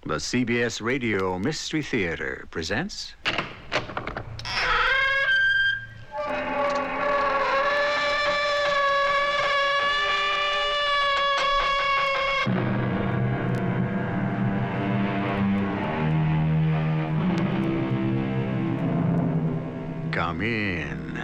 The CBS Radio Mystery Theater presents... Come in.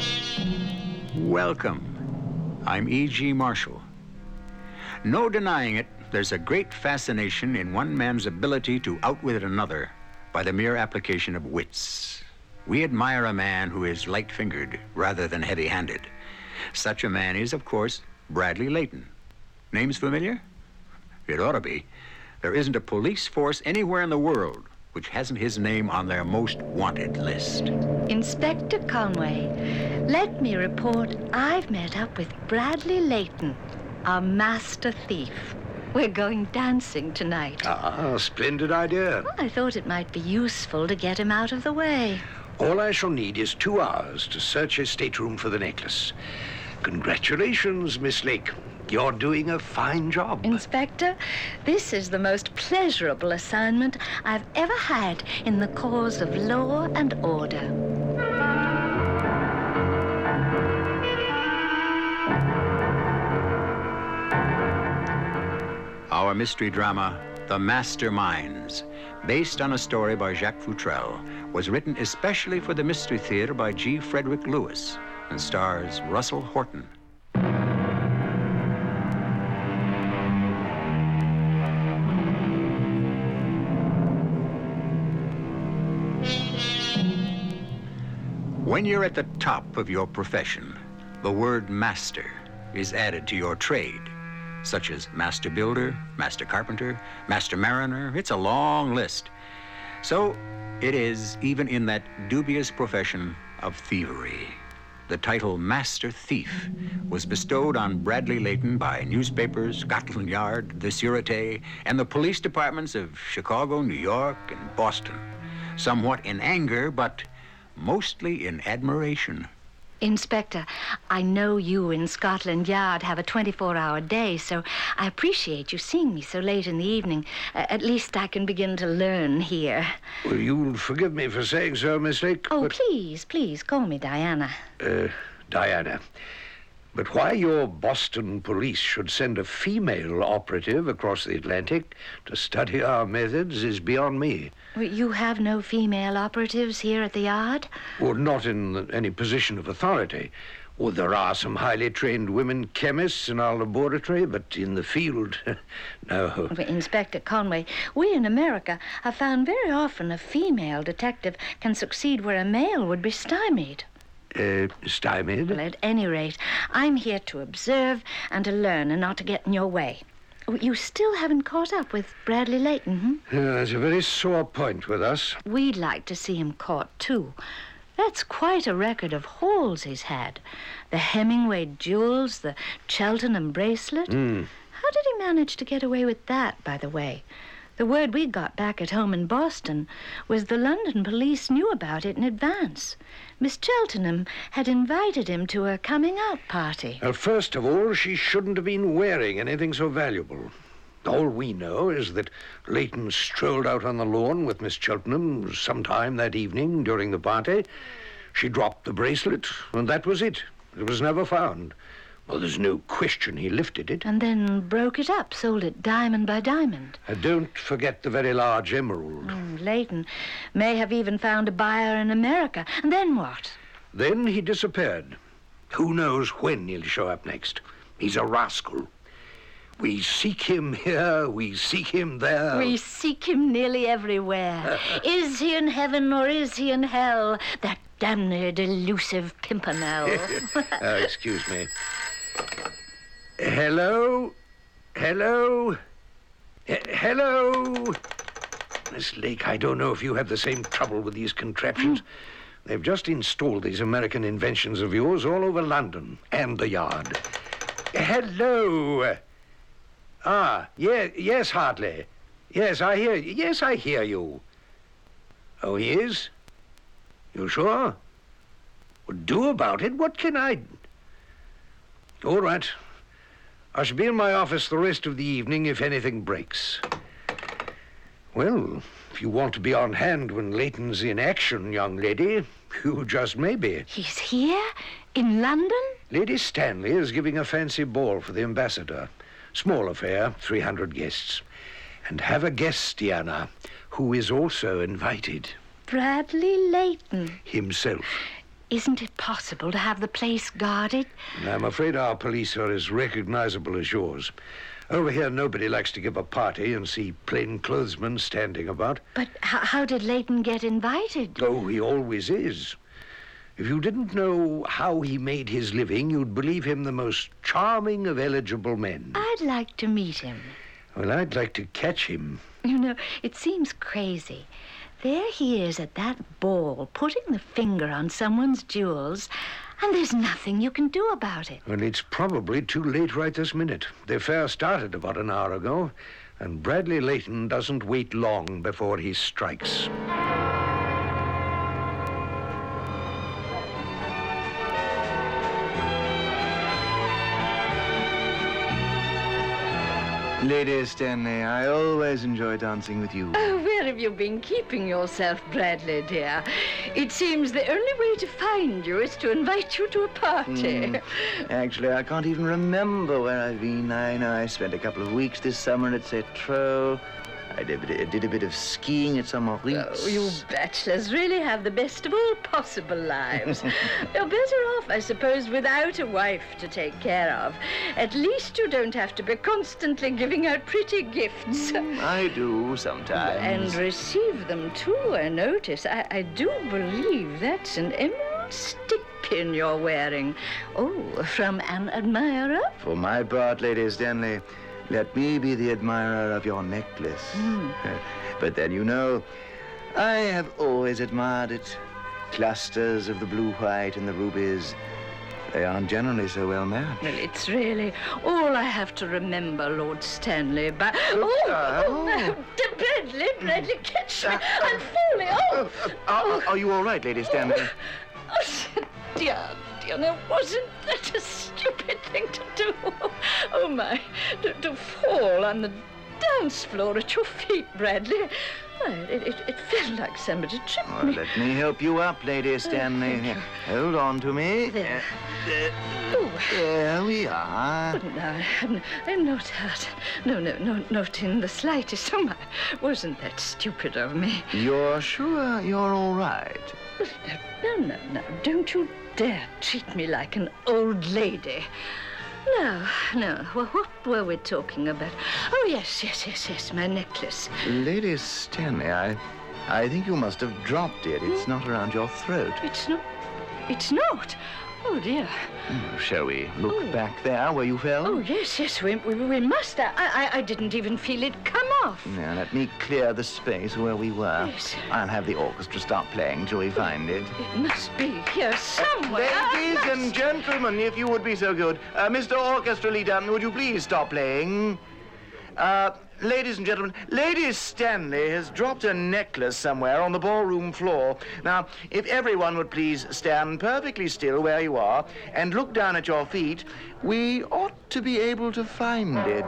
Welcome. I'm E.G. Marshall. No denying it, there's a great fascination in one man's ability to outwit another by the mere application of wits. We admire a man who is light-fingered rather than heavy-handed. Such a man is, of course, Bradley Layton. Name's familiar? It ought to be. There isn't a police force anywhere in the world which hasn't his name on their most wanted list. Inspector Conway, let me report I've met up with Bradley Layton, our master thief. We're going dancing tonight. Ah, splendid idea. Well, I thought it might be useful to get him out of the way. All I shall need is 2 hours to search his stateroom for the necklace. Congratulations, Miss Lake. You're doing a fine job. Inspector, this is the most pleasurable assignment I've ever had in the cause of law and order. Our mystery drama, The Masterminds, based on a story by Jacques Futrelle, was written especially for the Mystery Theater by G. Frederick Lewis and stars Russell Horton. When you're at the top of your profession, the word master is added to your trade, such as master builder, master carpenter, master mariner. It's a long list. So it is even in that dubious profession of thievery. The title Master Thief was bestowed on Bradley Layton by newspapers, Scotland Yard, the Sûreté, and the police departments of Chicago, New York, and Boston. Somewhat in anger, but mostly in admiration. Inspector, I know you in Scotland Yard have a 24-hour day, so I appreciate you seeing me so late in the evening. At least I can begin to learn here. Well, you'll forgive me for saying so, Miss Lake. Oh, but... please, call me Diana. Diana. But why your Boston police should send a female operative across the Atlantic to study our methods is beyond me. You have no female operatives here at the Yard? Well, not in any position of authority. Well, there are some highly trained women chemists in our laboratory, but in the field, no. Inspector Conway, we in America have found very often a female detective can succeed where a male would be stymied. Stymied? Well, at any rate, I'm here to observe and to learn and not to get in your way. You still haven't caught up with Bradley Layton, That's a very sore point with us. We'd like to see him caught, too. That's quite a record of hauls he's had. The Hemingway jewels, the Cheltenham bracelet. How did he manage to get away with that, by the way? The word we got back at home in Boston was the London police knew about it in advance. Miss Cheltenham had invited him to a coming-out party. First of all, she shouldn't have been wearing anything so valuable. All we know is that Layton strolled out on the lawn with Miss Cheltenham sometime that evening during the party. She dropped the bracelet, and that was it. It was never found. Well, there's no question he lifted it. And then broke it up, sold it diamond by diamond. Don't forget the very large emerald. Layton may have even found a buyer in America. And then what? Then he disappeared. Who knows when he'll show up next? He's a rascal. We seek him here, we seek him there. We seek him nearly everywhere. Is he in heaven or is he in hell? That damned elusive Pimpernel. Excuse me. Hello? Hello? Hello? Miss Lake, I don't know if you have the same trouble with these contraptions. They've just installed these American inventions of yours all over London and the Yard. Hello? Yes, Hartley. Yes, I hear you. Yes, I hear you. Oh, he is? You sure? Well, do about it. What can I... All right. I shall be in my office the rest of the evening if anything breaks. Well, if you want to be on hand when Leighton's in action, young lady, you just may be. He's here? In London? Lady Stanley is giving a fancy ball for the ambassador. Small affair, 300 guests. And have a guest, Diana, who is also invited. Bradley Leighton. Himself. Isn't it possible to have the place guarded? I'm afraid our police are as recognizable as yours. Over here, nobody likes to give a party and see plainclothesmen standing about. But how did Leighton get invited? Oh, he always is. If you didn't know how he made his living, you'd believe him the most charming of eligible men. I'd like to meet him. Well, I'd like to catch him. You know, it seems crazy. There he is at that ball, putting the finger on someone's jewels, and there's nothing you can do about it. Well, it's probably too late right this minute. The affair started about an hour ago, and Bradley Leighton doesn't wait long before he strikes. Lady Stanley, I always enjoy dancing with you. Oh, where have you been keeping yourself, Bradley, dear? It seems the only way to find you is to invite you to a party. Actually, I can't even remember where I've been. I know I spent a couple of weeks this summer at Cetraux. I did a bit of skiing at Saint-Maurice. Oh, you bachelors really have the best of all possible lives. You're better off, I suppose, without a wife to take care of. At least you don't have to be constantly giving out pretty gifts. I do sometimes. And receive them, too, I notice. I do believe that's an emerald stick pin you're wearing. Oh, from an admirer? For my part, Lady Stanley, let me be the admirer of your necklace. But then, you know, I have always admired it. Clusters of the blue, white, and the rubies. They aren't generally so well matched. Well, it's really all I have to remember, Lord Stanley. But no, Bradley, catch me! I'm falling. Are you all right, Lady Stanley? Oh, dear, now wasn't that a stupid thing to do? Oh my, to fall on the dance floor at your feet, Bradley. It felt like somebody tripped me. Let me help you up, Lady Stanley. Thank you. Hold on to me. There. There we are. But no, I'm not hurt. No, not in the slightest. Oh my, wasn't that stupid of me? You're sure you're all right? No, don't you dare treat me like an old lady. No. Well, what were we talking about? Oh, yes, my necklace. Lady Stanley, I think you must have dropped it. It's not around your throat. It's not. Oh, dear. Shall we look back there where you fell? Oh, yes, we must. I didn't even feel it come off. Now, let me clear the space where we were. Yes. I'll have the orchestra stop playing till we find it. It must be here somewhere. Ladies and gentlemen, if you would be so good. Mr. Orchestra Leader, would you please stop playing? Ladies and gentlemen, Lady Stanley has dropped a necklace somewhere on the ballroom floor. Now, if everyone would please stand perfectly still where you are and look down at your feet, we ought to be able to find it.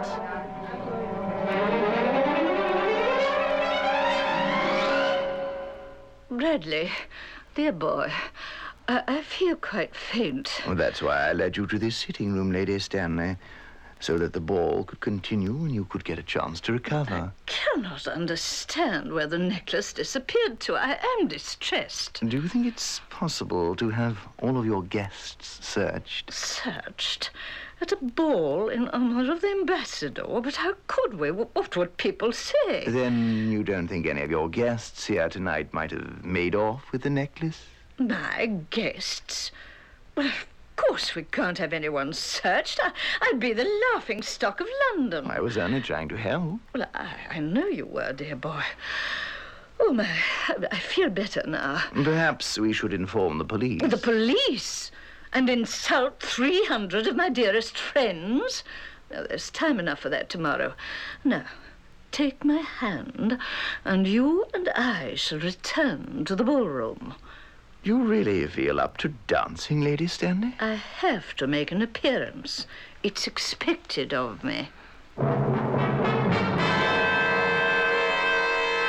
Bradley, dear boy, I feel quite faint. Well, that's why I led you to this sitting room, Lady Stanley, so that the ball could continue and you could get a chance to recover. I cannot understand where the necklace disappeared to. I am distressed. Do you think it's possible to have all of your guests searched? Searched? At a ball in honor of the ambassador? But how could we? What would people say? Then you don't think any of your guests here tonight might have made off with the necklace? My guests? Well, of course we can't have anyone searched. I'd be the laughing stock of London. I was only trying to help. Well, I know you were, dear boy. Oh, my, I feel better now. Perhaps we should inform the police. The police? And insult 300 of my dearest friends? No, there's time enough for that tomorrow. Now, take my hand, and you and I shall return to the ballroom. You really feel up to dancing, Lady Stanley? I have to make an appearance. It's expected of me.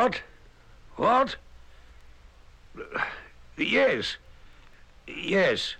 What? What? Yes. Yes.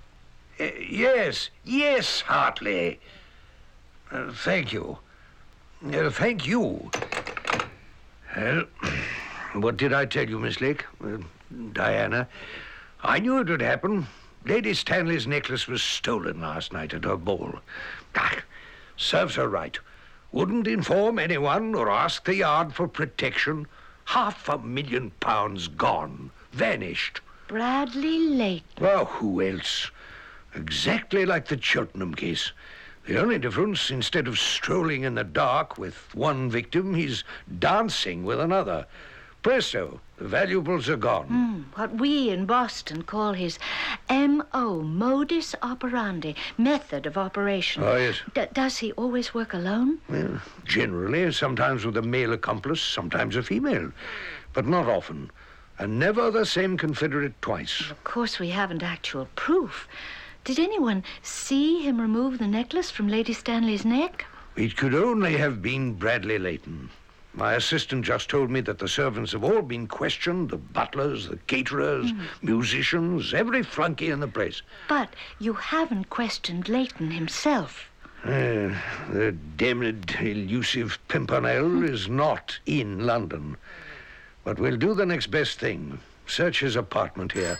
Yes, Hartley. Thank you. Thank you. Well, what did I tell you, Miss Lake? Diana, I knew it would happen. Lady Stanley's necklace was stolen last night at her ball. Serves her right. Wouldn't inform anyone or ask the Yard for protection. £500,000 gone. Vanished. Bradley Leighton. Well, who else? Exactly like the Cheltenham case. The only difference, instead of strolling in the dark with one victim, he's dancing with another. Presto, the valuables are gone. What we in Boston call his M.O., modus operandi, method of operation. Oh, yes. Does he always work alone? Well, generally, sometimes with a male accomplice, sometimes a female. But not often. And never the same confederate twice. Of course, we haven't actual proof. Did anyone see him remove the necklace from Lady Stanley's neck? It could only have been Bradley Leighton. My assistant just told me that the servants have all been questioned, the butlers, the caterers, musicians, every flunky in the place. But you haven't questioned Leighton himself. The damned, elusive Pimpernel is not in London. But we'll do the next best thing. Search his apartment here.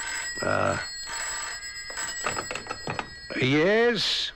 Yes?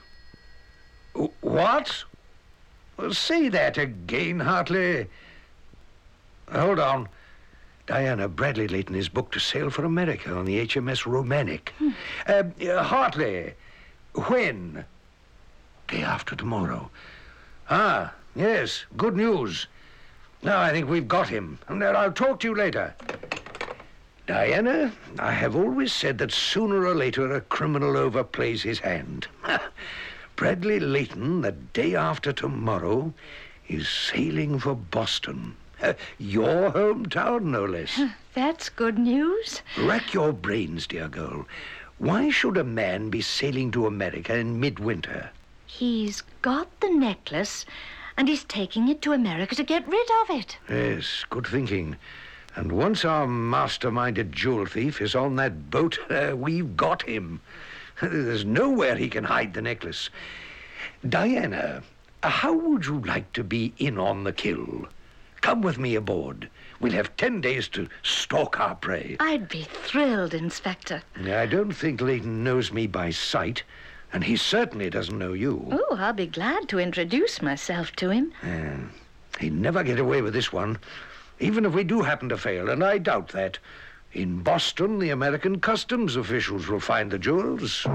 What? Say that again, Hartley. Hold on. Diana, Bradley Leighton is booked to sail for America on the HMS Romantic. Hartley, when? Day after tomorrow. Ah, yes, good news. Now I think we've got him. And I'll talk to you later. Diana, I have always said that sooner or later a criminal overplays his hand. Bradley Leighton, the day after tomorrow, is sailing for Boston. Your hometown, no less. That's good news. Rack your brains, dear girl. Why should a man be sailing to America in midwinter? He's got the necklace, and he's taking it to America to get rid of it. Yes, good thinking. And once our masterminded jewel thief is on that boat, we've got him. There's nowhere he can hide the necklace. Diana, how would you like to be in on the kill? Come with me aboard. We'll have 10 days to stalk our prey. I'd be thrilled, Inspector. I don't think Leighton knows me by sight, and he certainly doesn't know you. Oh, I'll be glad to introduce myself to him. He'd never get away with this one, even if we do happen to fail, and I doubt that. In Boston, the American customs officials will find the jewels.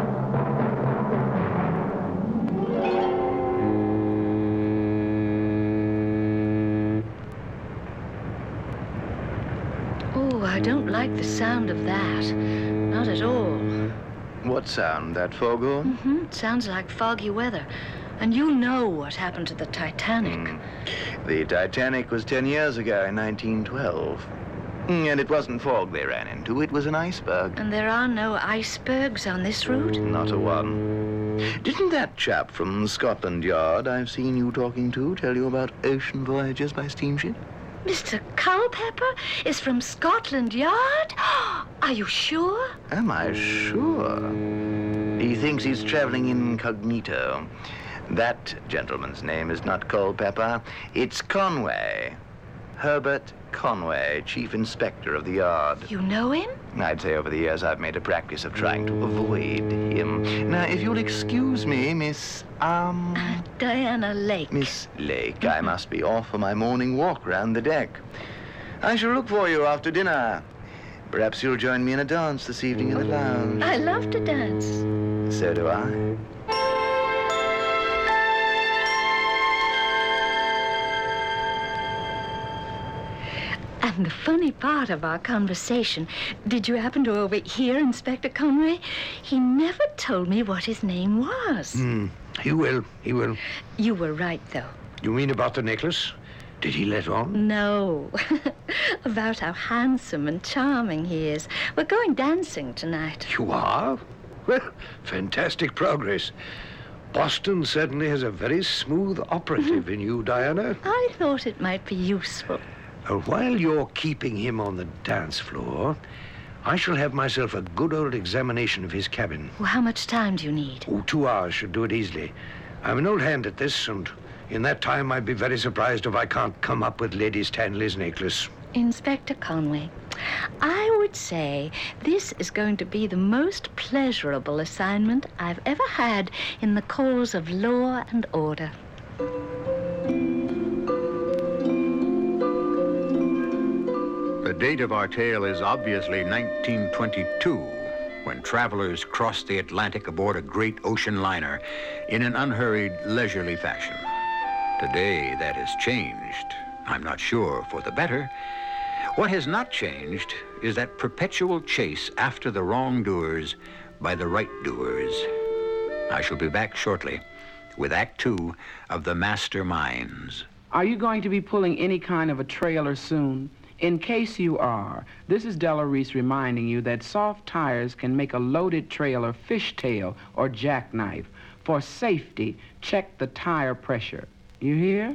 Oh, I don't like the sound of that. Not at all. What sound? That foghorn? It sounds like foggy weather. And you know what happened to the Titanic. The Titanic was 10 years ago in 1912. And it wasn't fog they ran into, it was an iceberg. And there are no icebergs on this route? Not a one. Didn't that chap from Scotland Yard I've seen you talking to tell you about ocean voyages by steamship? Mr. Culpepper is from Scotland Yard? Are you sure? Am I sure? He thinks he's traveling incognito. That gentleman's name is not Culpepper, it's Conway. Herbert Conway, Chief Inspector of the Yard. You know him? I'd say over the years I've made a practice of trying to avoid him. Now, if you'll excuse me, Miss, Diana Lake. Miss Lake, I must be off for my morning walk round the deck. I shall look for you after dinner. Perhaps you'll join me in a dance this evening in the lounge. I love to dance. So do I. And the funny part of our conversation, did you happen to overhear Inspector Conway? He never told me what his name was. He will. You were right, though. You mean about the necklace? Did he let on? No. About how handsome and charming he is. We're going dancing tonight. You are? Well, fantastic progress. Boston certainly has a very smooth operative in you, Diana. I thought it might be useful. While you're keeping him on the dance floor, I shall have myself a good old examination of his cabin. Well, how much time do you need? Oh, 2 hours should do it easily. I'm an old hand at this, and in that time I'd be very surprised if I can't come up with Lady Stanley's necklace. Inspector Conway, I would say this is going to be the most pleasurable assignment I've ever had in the cause of law and order. The date of our tale is obviously 1922, when travelers crossed the Atlantic aboard a great ocean liner in an unhurried, leisurely fashion. Today, that has changed. I'm not sure for the better. What has not changed is that perpetual chase after the wrongdoers by the right doers. I shall be back shortly with Act 2 of The Masterminds. Are you going to be pulling any kind of a trailer soon? In case you are, this is Della Reese reminding you that soft tires can make a loaded trailer fishtail or jackknife. For safety, check the tire pressure. You hear?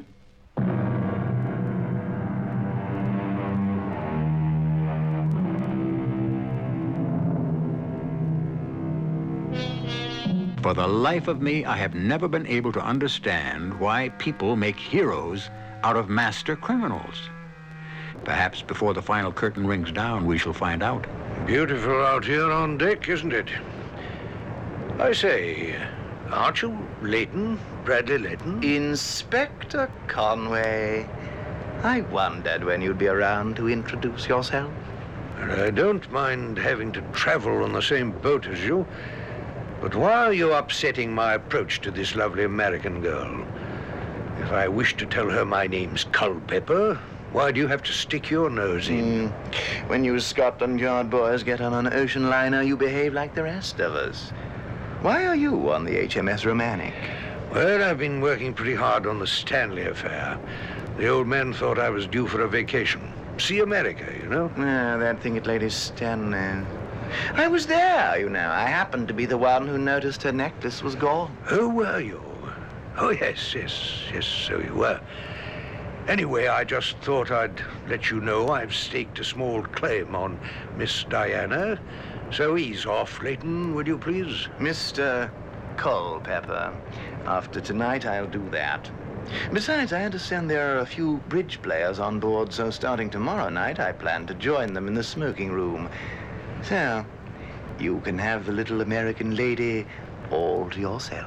For the life of me, I have never been able to understand why people make heroes out of master criminals. Perhaps before the final curtain rings down, we shall find out. Beautiful out here on deck, isn't it? I say, aren't you Leighton? Bradley Leighton? Inspector Conway. I wondered when you'd be around to introduce yourself. I don't mind having to travel on the same boat as you, but why are you upsetting my approach to this lovely American girl? If I wish to tell her my name's Culpepper, why do you have to stick your nose in? When you Scotland Yard boys get on an ocean liner, you behave like the rest of us. Why are you on the HMS Romantic? Well, I've been working pretty hard on the Stanley affair. The old man thought I was due for a vacation. See America, you know? Ah, that thing at Lady Stanley. I was there, you know. I happened to be the one who noticed her necklace was gone. Oh, were you? Oh, yes, so you were. Anyway, I just thought I'd let you know I've staked a small claim on Miss Diana. So ease off, Leighton, would you please? Mr. Culpepper, after tonight I'll do that. Besides, I understand there are a few bridge players on board, so starting tomorrow night I plan to join them in the smoking room. So, you can have the little American lady all to yourself.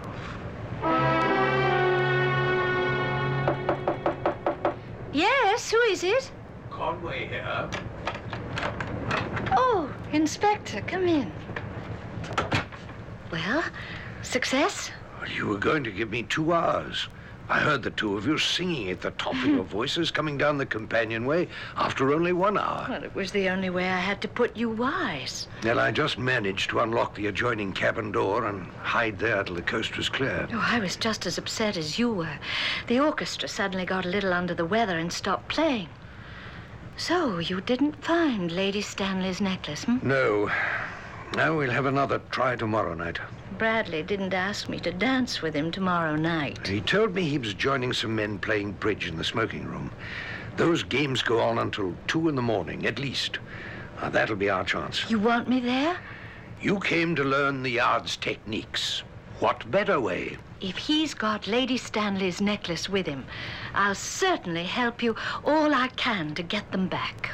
Yes, who is it? Conway here. Oh, Inspector, come in. Well, success? Well, you were going to give me 2 hours. I heard the two of you singing at the top of your voices coming down the companionway after only 1 hour. Well, it was the only way I had to put you wise. Well, I just managed to unlock the adjoining cabin door and hide there till the coast was clear. Oh, I was just as upset as you were. The orchestra suddenly got a little under the weather and stopped playing. So, you didn't find Lady Stanley's necklace, hmm? No. Now we'll have another try tomorrow night. Bradley didn't ask me to dance with him tomorrow night. He told me he was joining some men playing bridge in the smoking room. Those games go on until 2 in the morning, at least. That'll be our chance. You want me there? You came to learn the yard's techniques. What better way? If he's got Lady Stanley's necklace with him, I'll certainly help you all I can to get them back.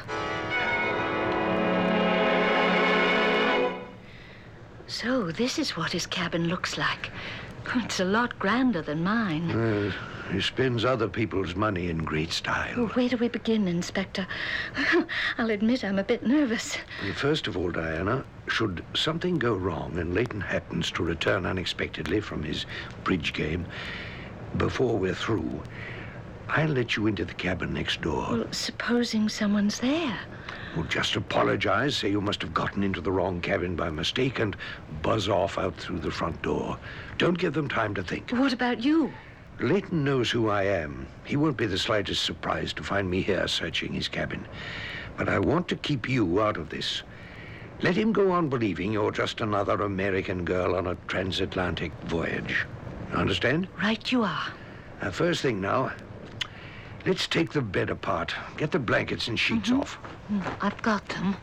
So, this is what his cabin looks like. It's a lot grander than mine. He spends other people's money in great style. Oh, where do we begin, Inspector? I'll admit I'm a bit nervous. Well, first of all, Diana, should something go wrong and Leighton happens to return unexpectedly from his bridge game, before we're through, I'll let you into the cabin next door. Well, supposing someone's there. Well, just apologize, say you must have gotten into the wrong cabin by mistake, and buzz off out through the front door. Don't give them time to think. What about you? Leighton knows who I am. He won't be the slightest surprise to find me here searching his cabin. But I want to keep you out of this. Let him go on believing you're just another American girl on a transatlantic voyage. Understand? Right you are. First thing now, Let's take the bed apart. Get the blankets and sheets off. I've got them.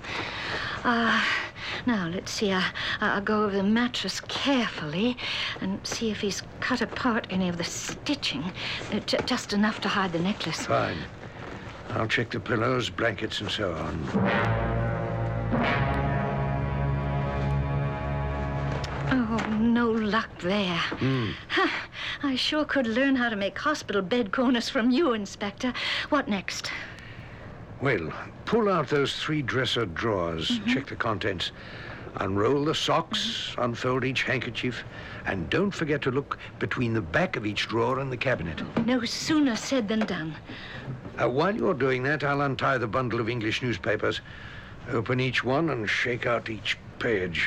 Now, let's see. I'll go over the mattress carefully and see if he's cut apart any of the stitching. Just enough to hide the necklace. Fine. I'll check the pillows, blankets, and so on. Oh, no luck there. I sure could learn how to make hospital bed corners from you, Inspector. What next? Well, pull out those 3 dresser drawers, check the contents, unroll the socks, unfold each handkerchief, and don't forget to look between the back of each drawer and the cabinet. No sooner said than done. While you're doing that, I'll untie the bundle of English newspapers, open each one, and shake out each page.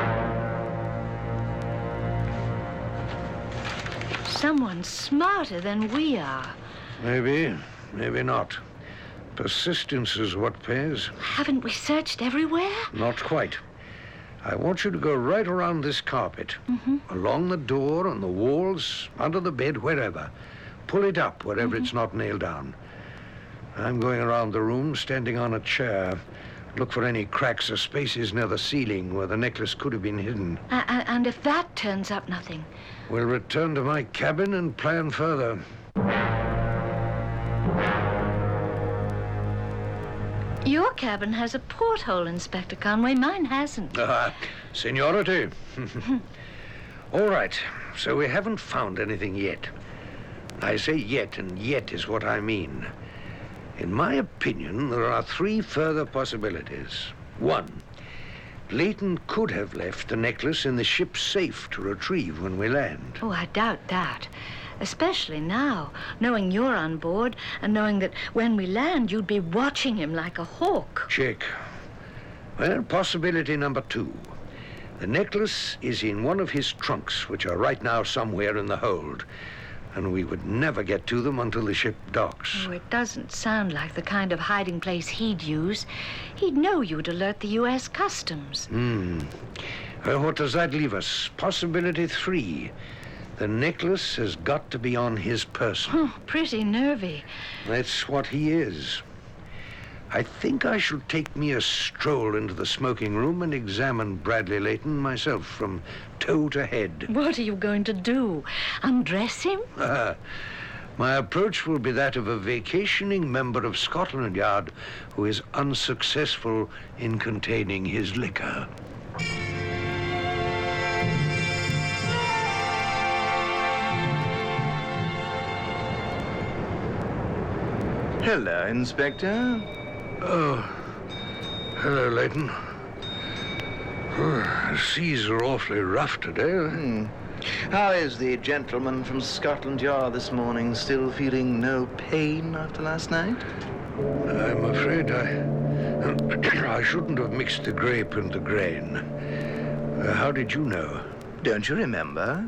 Someone smarter than we are. Maybe, maybe not. Persistence is what pays. Haven't we searched everywhere? Not quite. I want you to go right around this carpet, along the door, on the walls, under the bed, wherever. Pull it up wherever it's not nailed down. I'm going around the room, standing on a chair. Look for any cracks or spaces near the ceiling where the necklace could have been hidden. And if that turns up nothing? We'll return to my cabin and plan further. Your cabin has a porthole, Inspector Conway. Mine hasn't. Seniority. All right, so we haven't found anything yet. I say yet, and yet is what I mean. In my opinion, there are 3 further possibilities. 1, Leighton could have left the necklace in the ship's safe to retrieve when we land. Oh, I doubt that. Especially now, knowing you're on board and knowing that when we land, you'd be watching him like a hawk. Check. Well, possibility number 2. The necklace is in one of his trunks, which are right now somewhere in the hold. And we would never get to them until the ship docks. Oh, it doesn't sound like the kind of hiding place he'd use. He'd know you'd alert the U.S. Customs. Well, what does that leave us? Possibility 3. The necklace has got to be on his person. Oh, pretty nervy. That's what he is. I think I should take me a stroll into the smoking room and examine Bradley Leighton myself from toe to head. What are you going to do? Undress him? My approach will be that of a vacationing member of Scotland Yard who is unsuccessful in containing his liquor. Hello, Inspector. Oh, hello, Leighton. The seas are awfully rough today. How is the gentleman from Scotland Yard this morning? Still feeling no pain after last night? I'm afraid I shouldn't have mixed the grape and the grain. How did you know? Don't you remember?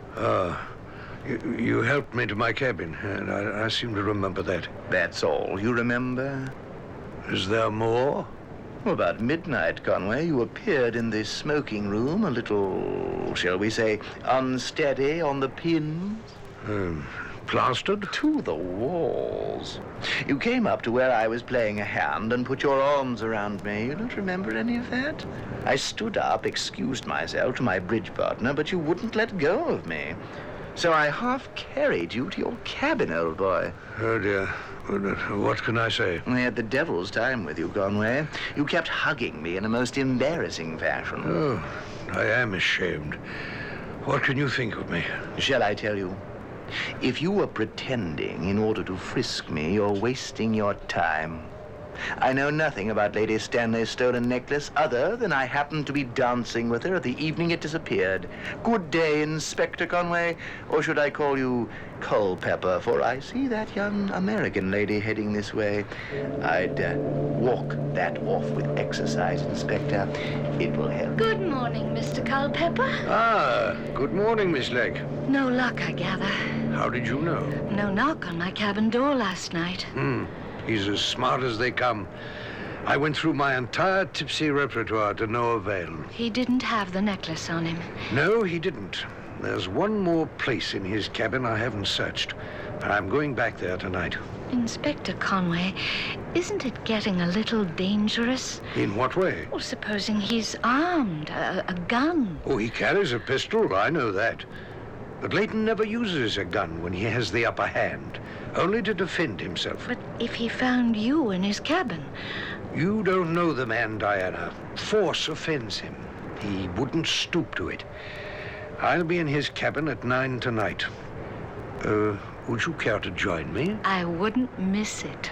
You helped me to my cabin, and I seem to remember that. That's all you remember? Is there more? About midnight, Conway, you appeared in the smoking room a little, shall we say, unsteady on the pins. Plastered? To the walls. You came up to where I was playing a hand and put your arms around me. You don't remember any of that? I stood up, excused myself to my bridge partner, but you wouldn't let go of me. So I half carried you to your cabin, old boy. Oh, dear. What can I say? I had the devil's time with you, Conway. You kept hugging me in a most embarrassing fashion. Oh, I am ashamed. What can you think of me? Shall I tell you? If you were pretending in order to frisk me, you're wasting your time. I know nothing about Lady Stanley's stolen necklace other than I happened to be dancing with her the evening it disappeared. Good day, Inspector Conway, or should I call you Culpepper, for I see that young American lady heading this way. I'd walk that off with exercise, Inspector. It will help. Good morning, Mr. Culpepper. Good morning, Miss Legg. No luck, I gather. How did you know? No knock on my cabin door last night. He's as smart as they come. I went through my entire tipsy repertoire to no avail. He didn't have the necklace on him. No, he didn't. There's one more place in his cabin I haven't searched. I'm going back there tonight. Inspector Conway, isn't it getting a little dangerous? In what way? Well, supposing he's armed, a gun. Oh, he carries a pistol, I know that. But Leighton never uses a gun when he has the upper hand, only to defend himself. But if he found you in his cabin? You don't know the man, Diana. Force offends him. He wouldn't stoop to it. I'll be in his cabin at 9 tonight. Would you care to join me? I wouldn't miss it.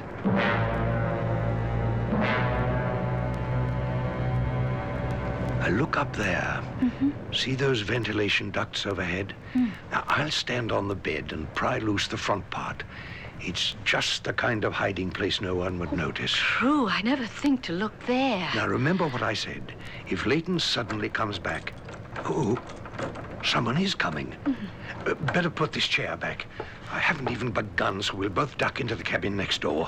Look up there. See those ventilation ducts overhead? Now, I'll stand on the bed and pry loose the front part. It's just the kind of hiding place no one would notice. True, I never think to look there. Now, remember what I said. If Leighton suddenly comes back... Oh, someone is coming. Better put this chair back. I haven't even begun, so we'll both duck into the cabin next door.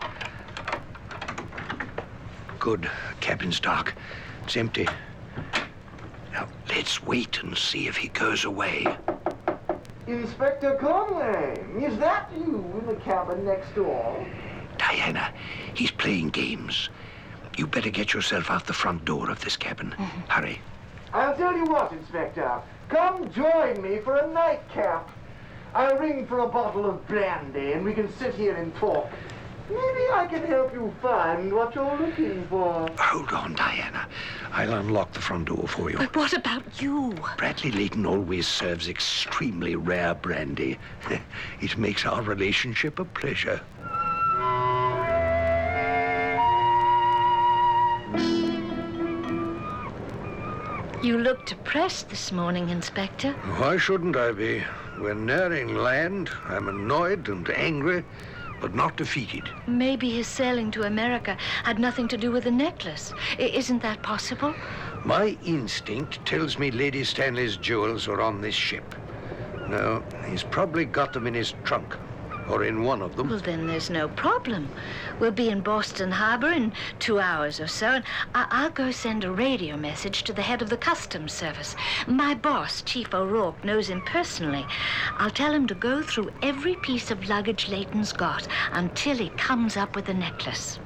Good. Cabin's dark. It's empty. Now, let's wait and see if he goes away. Inspector Conway, is that you in the cabin next door? Diana, he's playing games. You better get yourself out the front door of this cabin. Hurry. I'll tell you what, Inspector. Come join me for a nightcap. I'll ring for a bottle of brandy and we can sit here and talk. Maybe I can help you find what you're looking for. Hold on, Diana. I'll unlock the front door for you. But what about you? Bradley Leighton always serves extremely rare brandy. It makes our relationship a pleasure. You look depressed this morning, Inspector. Why shouldn't I be? We're nearing land. I'm annoyed and angry, but not defeated. Maybe his sailing to America had nothing to do with the necklace. Isn't that possible? My instinct tells me Lady Stanley's jewels are on this ship. No, he's probably got them in his trunk, or in one of them. Well, then there's no problem. We'll be in Boston Harbor in 2 hours or so, and I'll go send a radio message to the head of the Customs Service. My boss, Chief O'Rourke, knows him personally. I'll tell him to go through every piece of luggage Leighton's got until he comes up with the necklace.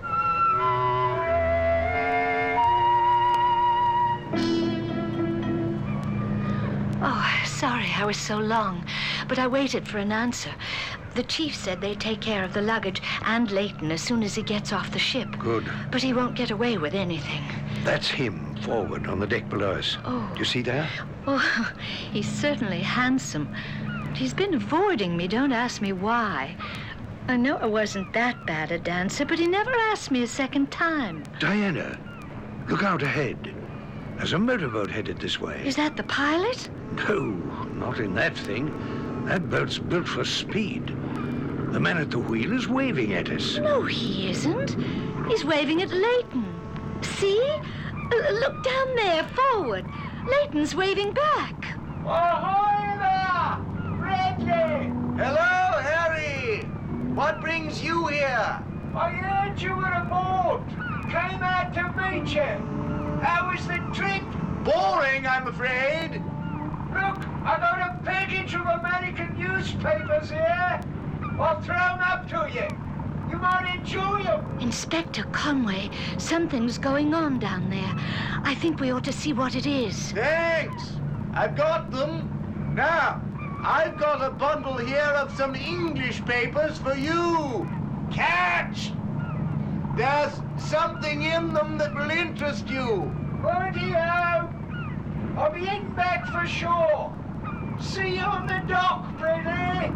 Oh, sorry I was so long, but I waited for an answer. The chief said they'd take care of the luggage and Leighton as soon as he gets off the ship. Good. But he won't get away with anything. That's him, forward on the deck below us. Oh. Do you see there? Oh, he's certainly handsome. He's been avoiding me, don't ask me why. I know I wasn't that bad a dancer, but he never asked me a second time. Diana, look out ahead. There's a motorboat headed this way. Is that the pilot? No, not in that thing. That boat's built for speed. The man at the wheel is waving at us. No, he isn't. He's waving at Leighton. See? Look down there, forward. Leighton's waving back. Ahoy there! Bradley! Hello, Harry! What brings you here? I heard you were aboard. Came out to meet you. How was the trip? Boring, I'm afraid. Look, I got a package of American newspapers here. I'll throw them up to you. You might enjoy them. Inspector Conway, something's going on down there. I think we ought to see what it is. Thanks. I've got them. Now, I've got a bundle here of some English papers for you. Catch! There's something in them that will interest you. Righty-o. I'll be in back for sure. See you on the dock, pretty.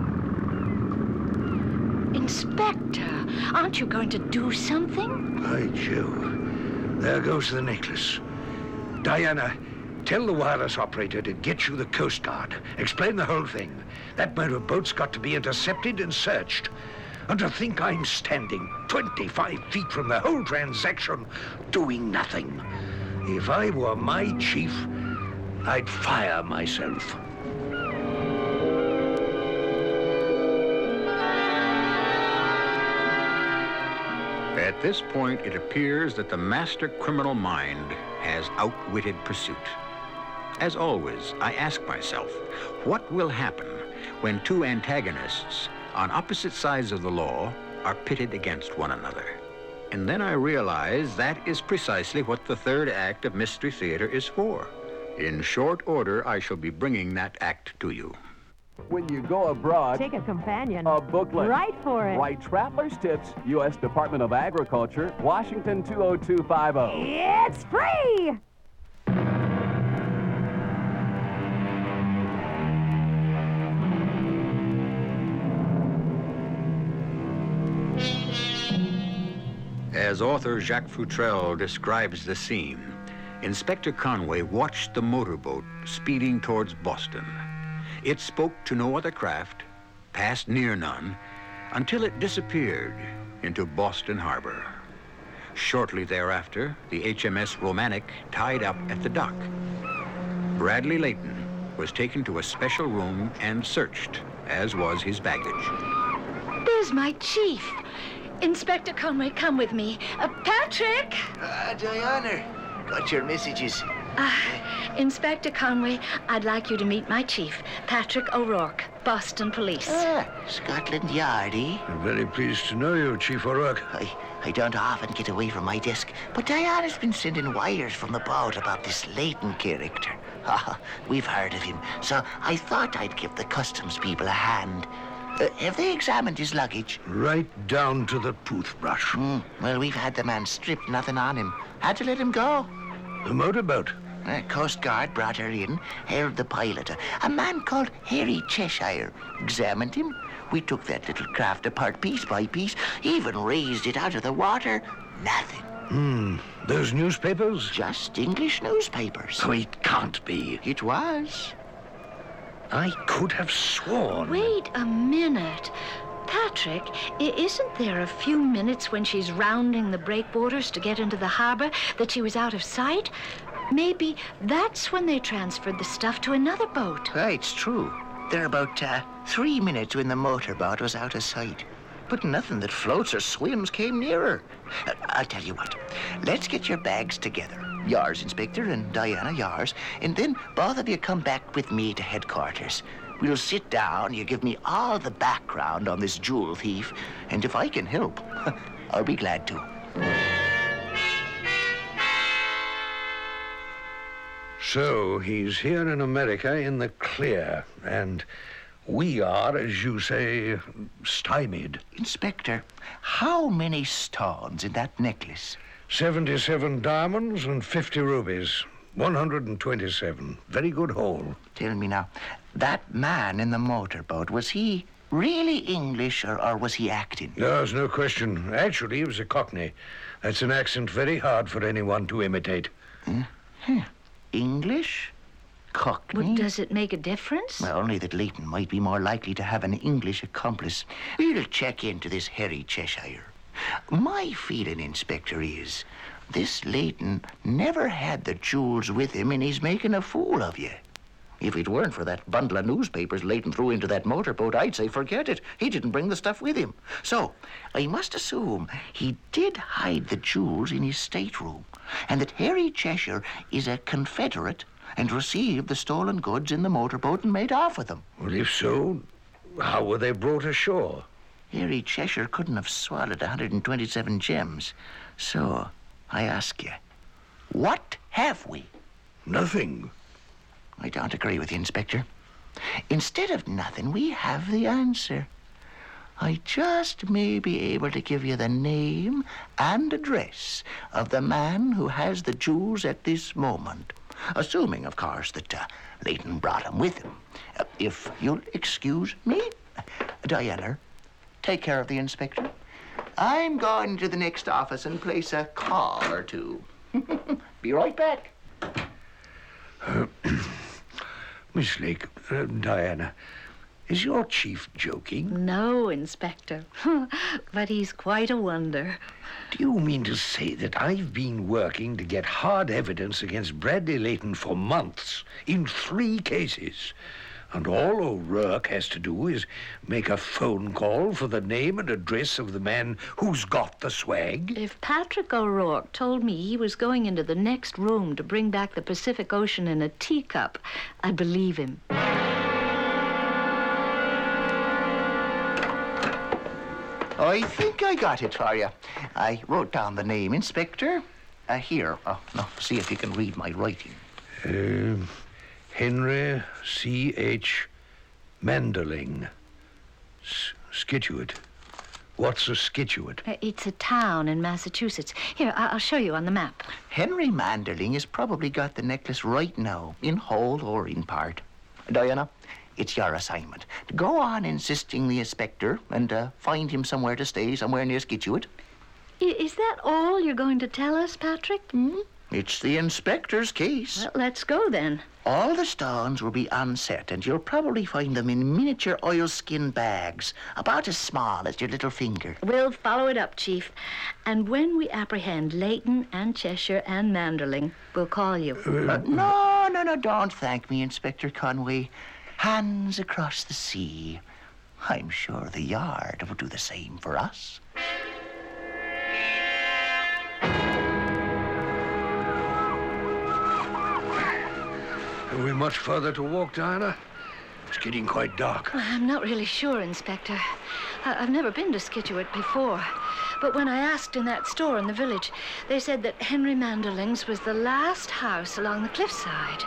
Inspector, aren't you going to do something? By Jove. There goes the necklace. Diana, tell the wireless operator to get you the Coast Guard. Explain the whole thing. That motorboat's got to be intercepted and searched. And to think I'm standing 25 feet from the whole transaction, doing nothing. If I were my chief, I'd fire myself. At this point, it appears that the master criminal mind has outwitted pursuit. As always, I ask myself, what will happen when two antagonists on opposite sides of the law are pitted against one another. And then I realize that is precisely what the third act of Mystery Theater is for. In short order, I shall be bringing that act to you. When you go abroad, take a companion. A booklet. Write for it. Write Traveler's Tips, U.S. Department of Agriculture, Washington 20250. It's free! As author Jacques Futrelle describes the scene, Inspector Conway watched the motorboat speeding towards Boston. It spoke to no other craft, passed near none, until it disappeared into Boston Harbor. Shortly thereafter, the HMS Romantic tied up at the dock. Bradley Layton was taken to a special room and searched, as was his baggage. There's my chief. Inspector Conway, come with me. Patrick! Diana, got your messages. Inspector Conway, I'd like you to meet my chief, Patrick O'Rourke, Boston Police. Scotland Yard, eh? I'm very pleased to know you, Chief O'Rourke. I don't often get away from my desk, but Diana's been sending wires from the boat about this Layton character. We've heard of him, so I thought I'd give the customs people a hand. Have they examined his luggage? Right down to the toothbrush. Well, we've had the man stripped, nothing on him. Had to let him go. The motorboat? Coast Guard brought her in, held the pilot, a man called Harry Cheshire. Examined him. We took that little craft apart piece by piece, even raised it out of the water. Nothing. Those newspapers? Just English newspapers. Oh, it can't be. It was. I could have sworn. Wait a minute. Patrick, isn't there a few minutes when she's rounding the breakwaters to get into the harbor that she was out of sight? Maybe that's when they transferred the stuff to another boat. It's true. There are about 3 minutes when the motorboat was out of sight. But nothing that floats or swims came nearer. I'll tell you what. Let's get your bags together. Yours, Inspector, and Diana, yours. And then both of you come back with me to headquarters. We'll sit down, you give me all the background on this jewel thief, and if I can help, I'll be glad to. So he's here in America in the clear, and we are, as you say, stymied. Inspector, how many stones in that necklace? 77 diamonds and 50 rubies. 127. Very good haul. Tell me now, that man in the motorboat, was he really English or was he acting? No, there's no question. Actually, he was a Cockney. That's an accent very hard for anyone to imitate. English? Cockney? Well, does it make a difference? Well, only that Layton might be more likely to have an English accomplice. We'll check into this Harry Cheshire. My feeling, Inspector, is this Layton never had the jewels with him and he's making a fool of you. If it weren't for that bundle of newspapers Layton threw into that motorboat, I'd say forget it. He didn't bring the stuff with him. So, I must assume he did hide the jewels in his stateroom and that Harry Cheshire is a Confederate and received the stolen goods in the motorboat and made off with them. Well, if so, how were they brought ashore? Harry Cheshire couldn't have swallowed 127 gems. So, I ask you, what have we? Nothing. I don't agree with you, Inspector. Instead of nothing, we have the answer. I just may be able to give you the name and address of the man who has the jewels at this moment. Assuming, of course, that Layton brought them with him. If you'll excuse me, Diana, take care of the inspector. I'm going to the next office and place a call or two. Be right back. Miss Lake, Diana, is your chief joking? No, Inspector. But he's quite a wonder. Do you mean to say that I've been working to get hard evidence against Bradley Layton for months, in 3 cases, and all O'Rourke has to do is make a phone call for the name and address of the man who's got the swag? If Patrick O'Rourke told me he was going into the next room to bring back the Pacific Ocean in a teacup, I'd believe him. I think I got it for you. I wrote down the name, Inspector. Here. Oh, no, see if you can read my writing. Henry C.H. Manderling. Scituate. What's a Scituate? It's a town in Massachusetts. Here, I'll show you on the map. Henry Manderling has probably got the necklace right now, in whole or in part. Diana, it's your assignment to go on insisting the inspector and find him somewhere to stay, somewhere near Scituate. Is that all you're going to tell us, Patrick? It's the inspector's case. Well, let's go then. All the stones will be unset, and you'll probably find them in miniature oilskin bags, about as small as your little finger. We'll follow it up, Chief. And when we apprehend Leighton and Cheshire and Manderling, we'll call you. No, don't thank me, Inspector Conway. Hands across the sea. I'm sure the Yard will do the same for us. Have we much further to walk, Diana? It's getting quite dark. I'm not really sure, Inspector. I've never been to Scituate before. But when I asked in that store in the village, they said that Henry Manderling's was the last house along the cliffside.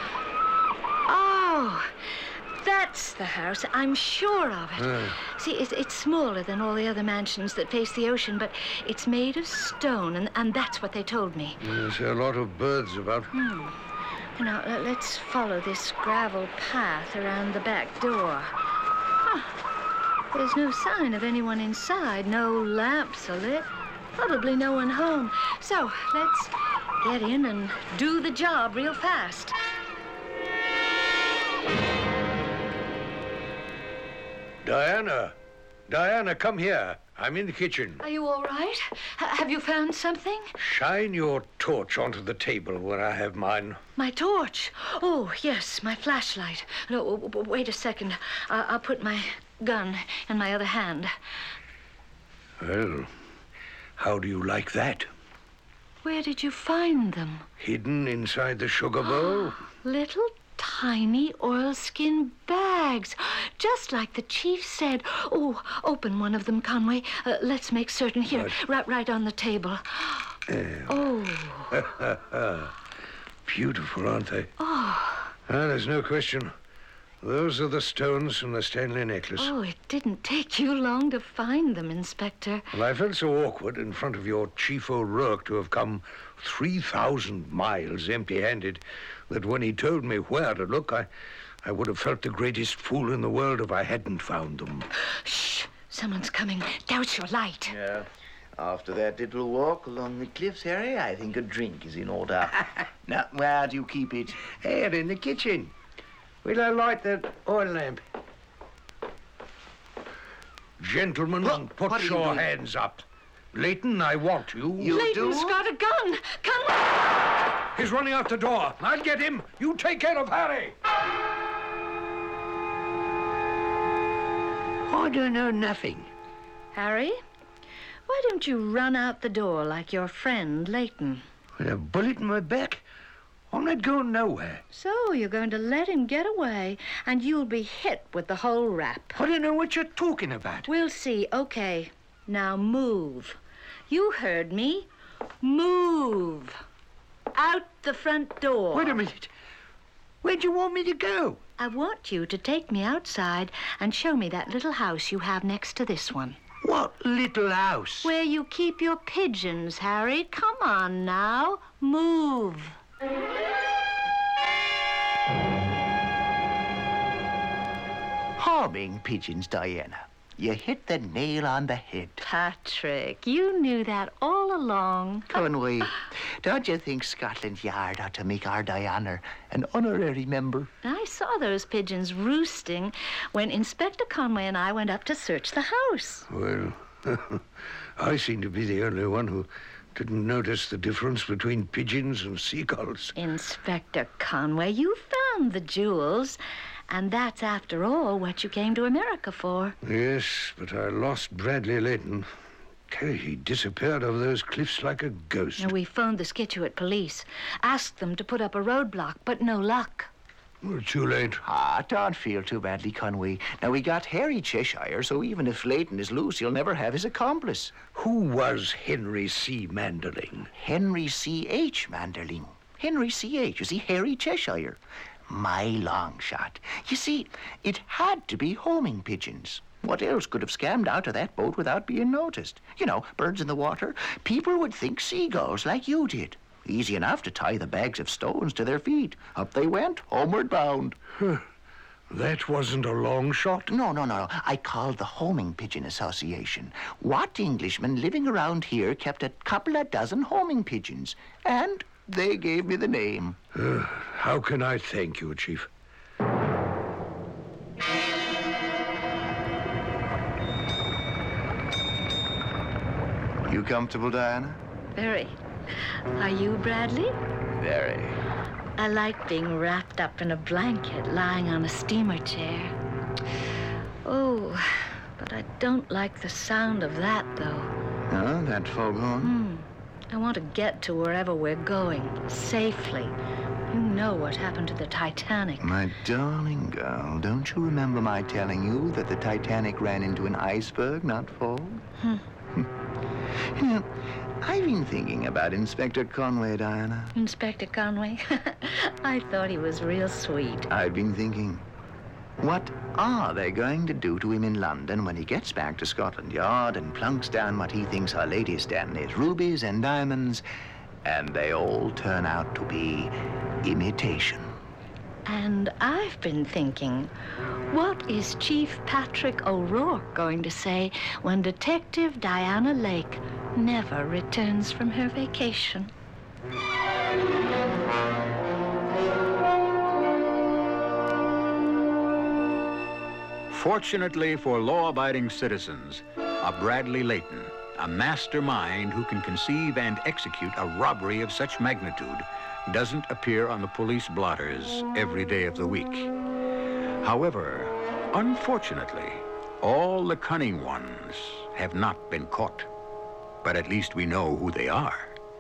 Oh, that's the house. I'm sure of it. See, it's smaller than all the other mansions that face the ocean, but it's made of stone, and that's what they told me. There's a lot of birds about. Now, let's follow this gravel path around the back door. There's no sign of anyone inside. No lamps are lit. Probably no one home. So, let's get in and do the job real fast. Diana, come here. I'm in the kitchen. Are you all right? Have you found something? Shine your torch onto the table where I have mine. My torch? Oh, yes, my flashlight. No, wait a second. I'll put my gun in my other hand. Well, how do you like that? Where did you find them? Hidden inside the sugar bowl? Little tiny oilskin bags, just like the chief said. Oh, open one of them, Conway. Let's make certain. Here, right on the table. Oh. Beautiful, aren't they? There's no question. Those are the stones from the Stanley necklace. Oh, it didn't take you long to find them, Inspector. Well, I felt so awkward in front of your Chief O'Rourke to have come 3,000 miles empty-handed that when he told me where to look, I would have felt the greatest fool in the world if I hadn't found them. Shh! Someone's coming. Douse your light. Yeah. After that little walk along the cliffs, Harry, I think a drink is in order. Now, where do you keep it? Here, in the kitchen. Will I light the oil lamp? Gentlemen, put your hands up. Leighton, I want you. Leighton's got a gun. Come. He's running out the door. I'll get him. You take care of Harry. I don't know nothing. Harry, why don't you run out the door like your friend Leighton? With a bullet in my back? I'm not going nowhere. So you're going to let him get away, and you'll be hit with the whole rap. I don't know what you're talking about. We'll see. Okay. Now move. You heard me. Move. Out the front door. Wait a minute. Where do you want me to go? I want you to take me outside and show me that little house you have next to this one. What little house? Where you keep your pigeons, Harry. Come on now. Move. Homing pigeons, Diana. You hit the nail on the head. Patrick, you knew that all along. Conway, don't you think Scotland Yard ought to make our Diana an honorary member? I saw those pigeons roosting when Inspector Conway and I went up to search the house. Well, I seem to be the only one who didn't notice the difference between pigeons and seagulls. Inspector Conway, you found the jewels. And that's, after all, what you came to America for. Yes, but I lost Bradley Leighton. He disappeared over those cliffs like a ghost. And we phoned the Scituate police, asked them to put up a roadblock, but no luck. Well, too late. Ah, don't feel too badly, Conway. Now, we got Harry Cheshire, so even if Leighton is loose, he'll never have his accomplice. Who was Henry C. Manderling? Henry C.H. Manderling. Henry C.H., you see, Harry Cheshire. My long shot. You see, it had to be homing pigeons. What else could have scammed out of that boat without being noticed? You know, birds in the water. People would think seagulls like you did. Easy enough to tie the bags of stones to their feet. Up they went, homeward bound. That wasn't a long shot? No. I called the Homing Pigeon Association. What Englishman living around here kept a couple of dozen homing pigeons? And they gave me the name. How can I thank you, Chief? You comfortable, Diana? Very. Are you, Bradley? Very. I like being wrapped up in a blanket, lying on a steamer chair. Oh, but I don't like the sound of that, though. Oh, that foghorn? I want to get to wherever we're going, safely. You know what happened to the Titanic. My darling girl, don't you remember my telling you that the Titanic ran into an iceberg, not fog? You know, I've been thinking about Inspector Conway, Diana. Inspector Conway? I thought he was real sweet. I've been thinking, what are they going to do to him in London when he gets back to Scotland Yard and plunks down what he thinks are Lady Stanley's rubies and diamonds, and they all turn out to be imitation? And I've been thinking, what is Chief Patrick O'Rourke going to say when Detective Diana Lake never returns from her vacation? Fortunately for law-abiding citizens, a Bradley Leighton, a mastermind who can conceive and execute a robbery of such magnitude, doesn't appear on the police blotters every day of the week. However, unfortunately, all the cunning ones have not been caught. But at least we know who they are.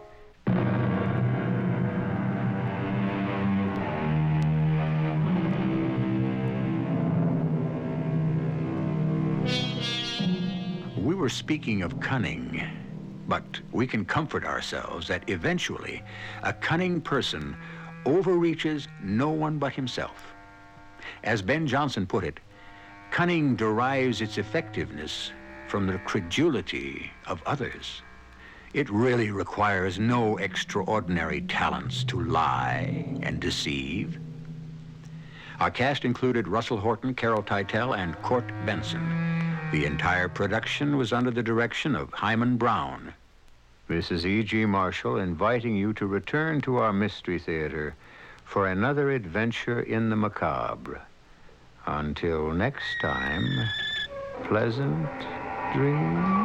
We were speaking of cunning, but we can comfort ourselves that eventually a cunning person overreaches no one but himself. As Ben Jonson put it, cunning derives its effectiveness from the credulity of others. It really requires no extraordinary talents to lie and deceive. Our cast included Russell Horton, Carol Teitel, and Court Benson. The entire production was under the direction of Hyman Brown. This is E.G. Marshall inviting you to return to our Mystery Theater for another adventure in the macabre. Until next time, pleasant dreams.